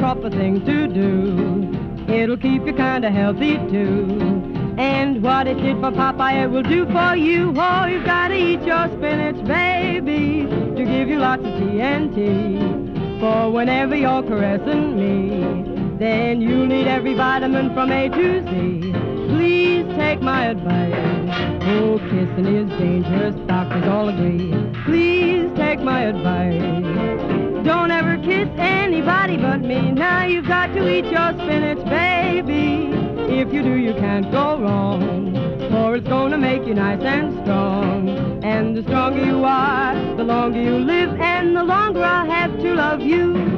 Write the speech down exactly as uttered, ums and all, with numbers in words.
proper things to do. It'll keep you kinda healthy too. And what it did for Popeye, it will do for you. Oh, you've gotta eat your spinach, baby, to give you lots of T N T. For whenever you're caressing me, then you'll need every vitamin from A to Z. Please take my advice. Oh, kissing is dangerous, doctors all agree. Please take my advice. Don't ever kiss anybody but me. Now you've got to eat your spinach, baby. If you do, you can't go wrong, for it's gonna make you nice and strong. And the stronger you are, the longer you live, and the longer I'll have to love you.